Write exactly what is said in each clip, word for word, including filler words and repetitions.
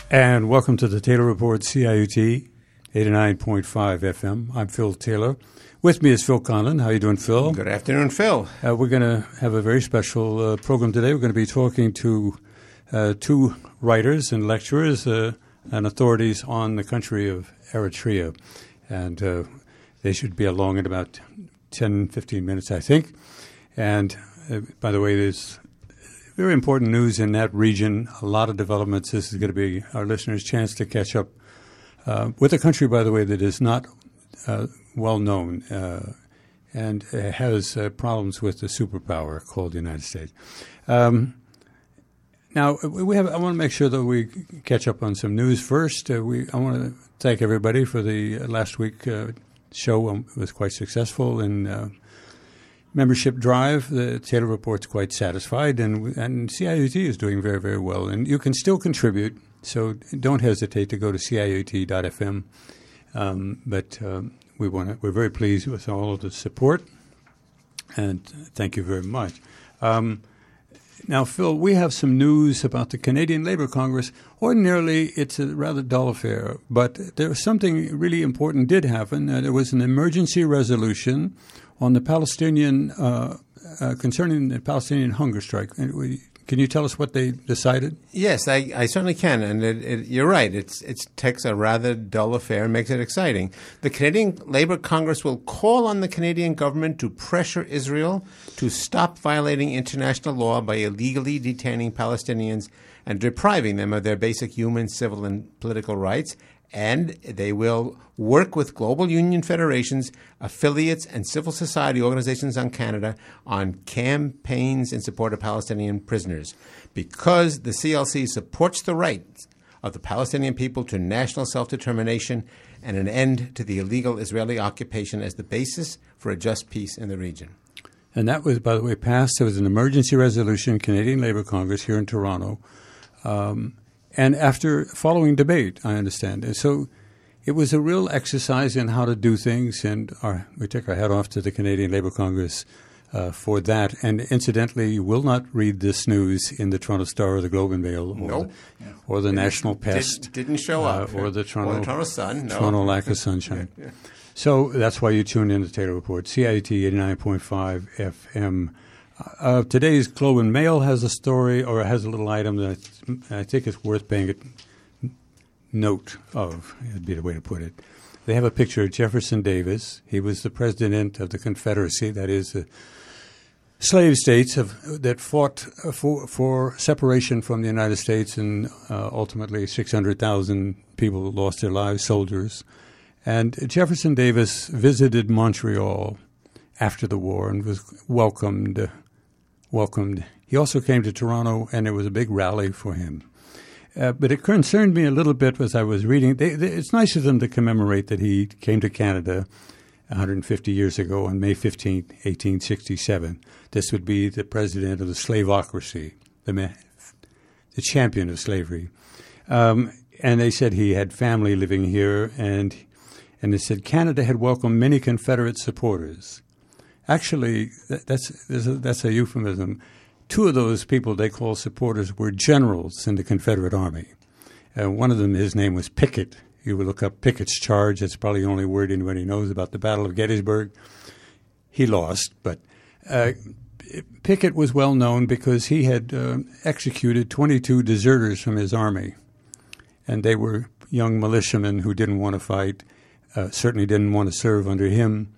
And welcome to the Taylor Report, C I U T, eighty-nine point five F M. I'm Phil Taylor. With me is Phil Conlon. How are you doing, Phil? Good afternoon, Phil. Uh, we're going to have a very special uh, program today. We're going to be talking to uh, two writers and lecturers uh, and authorities on the country of Eritrea. And uh, they should be along in about ten, fifteen minutes, I think. And uh, by the way, there's very important news in that region, a lot of developments. This is going to be our listeners' chance to catch up uh, with a country, by the way, that is not uh, well known uh, and has uh, problems with the superpower called the United States. Um, now, we have. I want to make sure that we catch up on some news first. Uh, we I want to thank everybody for the uh, last week uh, show. Um, it was quite successful in uh, membership drive. The Taylor Report's quite satisfied, and and C I U T is doing very, very well. And you can still contribute, so don't hesitate to go to C I U T dot F M. Um, but um, we want to, we're very pleased with all of the support, and thank you very much. Um, now, Phil, we have some news about the Canadian Labour Congress. Ordinarily, it's a rather dull affair, but there was something really important did happen. Uh, there was an emergency resolution on the Palestinian, uh, uh, concerning the Palestinian hunger strike. Can you tell us what they decided? Yes, I, I certainly can. And it, it, you're right. It's it takes a rather dull affair and makes it exciting. The Canadian Labour Congress will call on the Canadian government to pressure Israel to stop violating international law by illegally detaining Palestinians and depriving them of their basic human, civil, and political rights. And they will work with global union federations, affiliates, and civil society organizations on Canada on campaigns in support of Palestinian prisoners. Because the C L C supports the rights of the Palestinian people to national self-determination and an end to the illegal Israeli occupation as the basis for a just peace in the region. And that was, by the way, passed. There was an emergency resolution, Canadian Labour Congress here in Toronto. Um, And after following debate, I understand. And so it was a real exercise in how to do things, and our, we take our hat off to the Canadian Labour Congress uh, for that. And incidentally, you will not read this news in the Toronto Star or the Globe and Mail or, nope. the, or the National Pest. Did, didn't show up. Uh, or the Toronto, or the Toronto Sun. No. Toronto Lack of Sunshine. yeah, yeah. So that's why you tuned in to Taylor Report, C I U T eighty-nine point five F M. Uh, today's Globe and Mail has a story, or has a little item that I, th- I think is worth paying a note of. That'd be the way to put it. They have a picture of Jefferson Davis. He was the president of the Confederacy, that is, the slave states of, that fought for, for separation from the United States, and uh, ultimately six hundred thousand people lost their lives, soldiers. And Jefferson Davis visited Montreal after the war and was welcomed. Uh, welcomed. He also came to Toronto, and there was a big rally for him. Uh, but it concerned me a little bit as I was reading. They, they, it's nice of them to commemorate that he came to Canada one hundred fifty years ago on May fifteenth, eighteen sixty-seven. This would be the president of the slavocracy, the, man, the champion of slavery. Um, and they said he had family living here, and and they said Canada had welcomed many Confederate supporters. Actually, that's that's a euphemism. Two of those people they call supporters were generals in the Confederate Army. Uh, one of them, his name was Pickett. You would look up Pickett's charge. That's probably the only word anybody knows about the Battle of Gettysburg. He lost, but uh, Pickett was well known because he had uh, executed twenty-two deserters from his army, and they were young militiamen who didn't want to fight, uh, certainly didn't want to serve under him.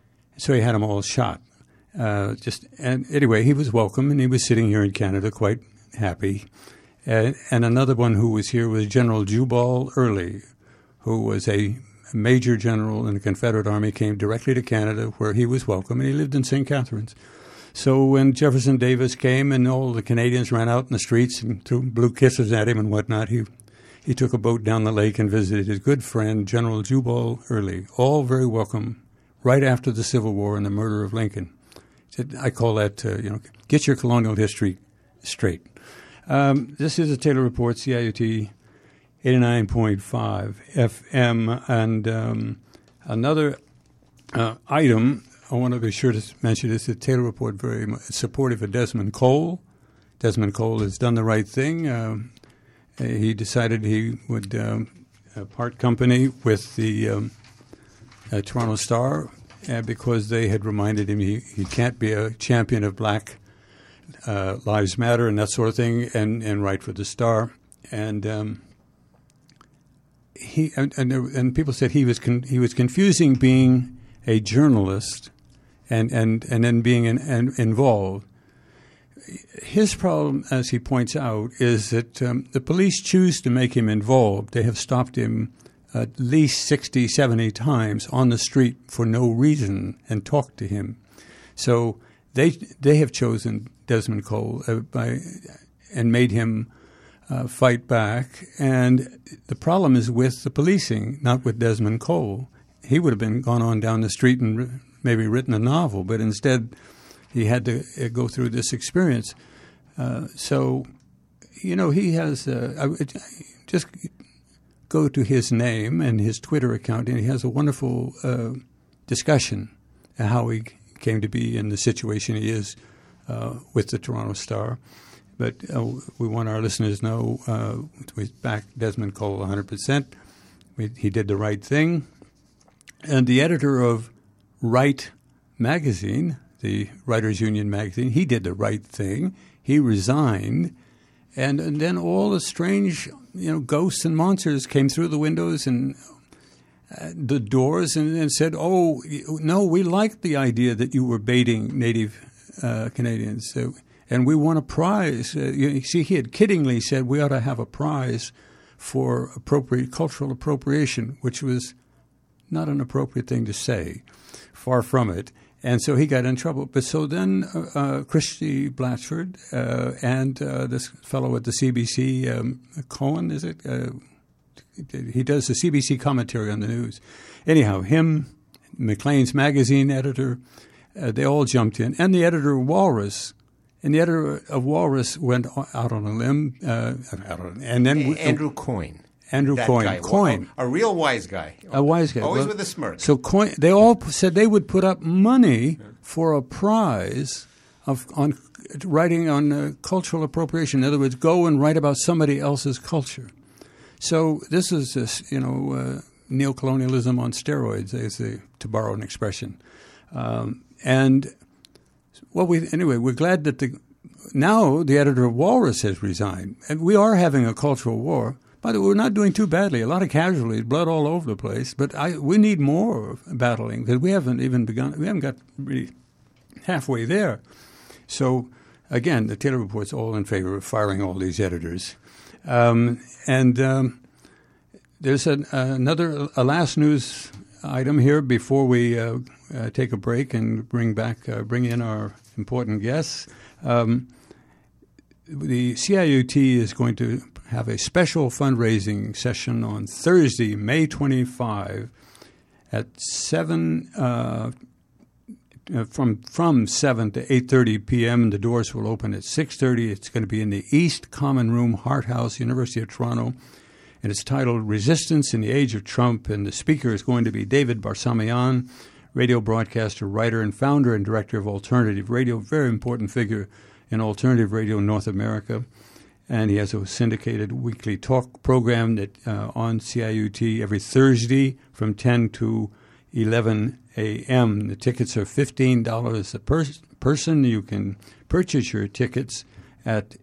So he had them all shot. Uh, just and anyway, he was welcome, and he was sitting here in Canada quite happy. Uh, and another one who was here was General Jubal Early, who was a major general in the Confederate Army, came directly to Canada where he was welcome, and he lived in Saint Catharines. So when Jefferson Davis came and all the Canadians ran out in the streets and threw, blew kisses at him and whatnot, he he took a boat down the lake and visited his good friend, General Jubal Early, all very welcome, right after the Civil War and the murder of Lincoln. I call that, uh, you know, get your colonial history straight. Um, this is a Taylor Report, C I U T eighty-nine point five F M. And um, another uh, item I want to be sure to mention is the Taylor Report very much supportive of Desmond Cole. Desmond Cole has done the right thing. Uh, uh, he decided he would um, uh, part company with the um, uh, Toronto Star uh, because they had reminded him he, he can't be a champion of Black uh, Lives Matter and that sort of thing and, and write for the Star. And um, he and, and, and people said he was con- he was confusing being a journalist and and, and then being an, an involved. His problem, as he points out, is that um, the police choose to make him involved. They have stopped him at least sixty, seventy times on the street for no reason and talked to him. So they they have chosen Desmond Cole uh, by and made him uh, fight back. And the problem is with the policing, not with Desmond Cole. He would have been gone on down the street and maybe written a novel, but instead he had to uh, go through this experience. Uh, so, you know, he has uh, I, just go to his name and his Twitter account, and he has a wonderful uh, discussion of how he came to be in the situation he is uh, with the Toronto Star. But uh, we want our listeners to know uh, we back Desmond Cole one hundred percent. We, he did the right thing. And the editor of Right magazine, the Writers Union magazine, he did the right thing. He resigned. And, and then all the strange, you know, ghosts and monsters came through the windows and uh, the doors and, and said, oh, no, we like the idea that you were baiting Native uh, Canadians. So, and we want a prize. Uh, you see, he had kiddingly said we ought to have a prize for appropriate cultural appropriation, which was not an appropriate thing to say. Far from it. And so he got in trouble. But so then uh, uh, Christy Blatchford uh, and uh, this fellow at the C B C, um, Cohen, is it? Uh, he does the C B C commentary on the news. Anyhow, him, Maclean's magazine editor, uh, they all jumped in. And the editor of Walrus. And the editor of Walrus went out on a limb. Uh, out on, and then we, Andrew Coyne. Andrew that Coyne. Guy. Coyne. A, a real wise guy. A wise guy. Always well, with a smirk. So Coyne, they all said they would put up money for a prize of on writing on uh, cultural appropriation. In other words, go and write about somebody else's culture. So this is, this, you know, uh, neocolonialism on steroids, as they, to borrow an expression. Um, and well, we anyway, we're glad that the now the editor of Walrus has resigned, and we are having a cultural war. By the way, we're not doing too badly. A lot of casualties, blood all over the place. But I, we need more battling because we haven't even begun. We haven't got really halfway there. So, again, the Taylor Report's all in favor of firing all these editors. Um, and um, there's an, uh, another, a last news item here before we uh, uh, take a break and bring back, uh, bring in our important guests. Um, the C I U T is going to have a special fundraising session on Thursday, May twenty-fifth at seven uh, from from seven to eight thirty p.m. The doors will open at six thirty. It's going to be in the East Common Room, Hart House, University of Toronto, and it's titled "Resistance in the Age of Trump." And the speaker is going to be David Barsamian, radio broadcaster, writer, and founder and director of Alternative Radio, very important figure in alternative radio in North America. And he has a syndicated weekly talk program that uh, on C I U T every Thursday from ten to eleven a.m. The tickets are fifteen dollars a per- person. You can purchase your tickets at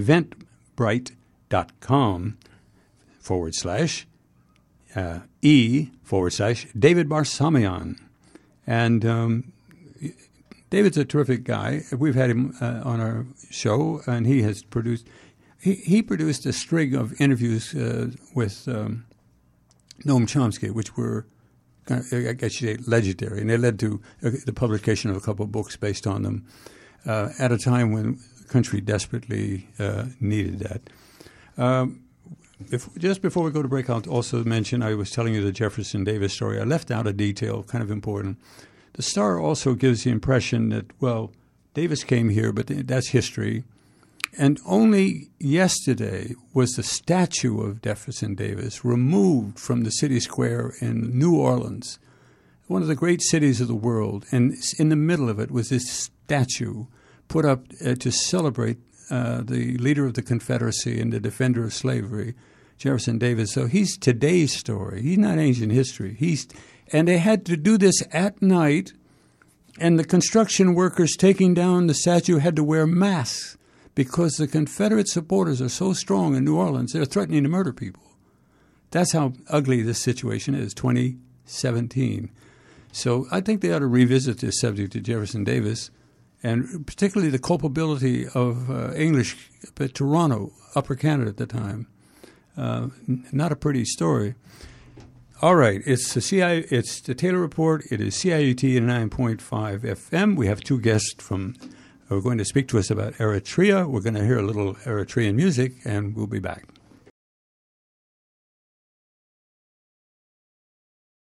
eventbrite.com forward slash uh, E forward slash David Barsamian. And um, David's a terrific guy. We've had him uh, on our show, and he has produced... He, he produced a string of interviews uh, with um, Noam Chomsky, which were, I guess you say, legendary, and they led to uh, the publication of a couple of books based on them uh, at a time when the country desperately uh, needed that. Um, if, just before we go to break, I'll also mention, I was telling you the Jefferson Davis story. I left out a detail, kind of important. The Star also gives the impression that, well, Davis came here, but that's history. And only yesterday was the statue of Jefferson Davis removed from the city square in New Orleans, one of the great cities of the world. And in the middle of it was this statue put up uh, to celebrate uh, the leader of the Confederacy and the defender of slavery, Jefferson Davis. So he's today's story. He's not ancient history. He's and they had to do this at night, and the construction workers taking down the statue had to wear masks because the Confederate supporters are so strong in New Orleans, they're threatening to murder people. That's how ugly this situation is, twenty seventeen. So I think they ought to revisit this subject to Jefferson Davis, and particularly the culpability of uh, English, but Toronto, Upper Canada at the time. Uh, n- not a pretty story. All right, it's the C I, it's the Taylor Report. It is C I U T eighty-nine point five F M. We have two guests from who are going to speak to us about Eritrea. We're going to hear a little Eritrean music, and we'll be back.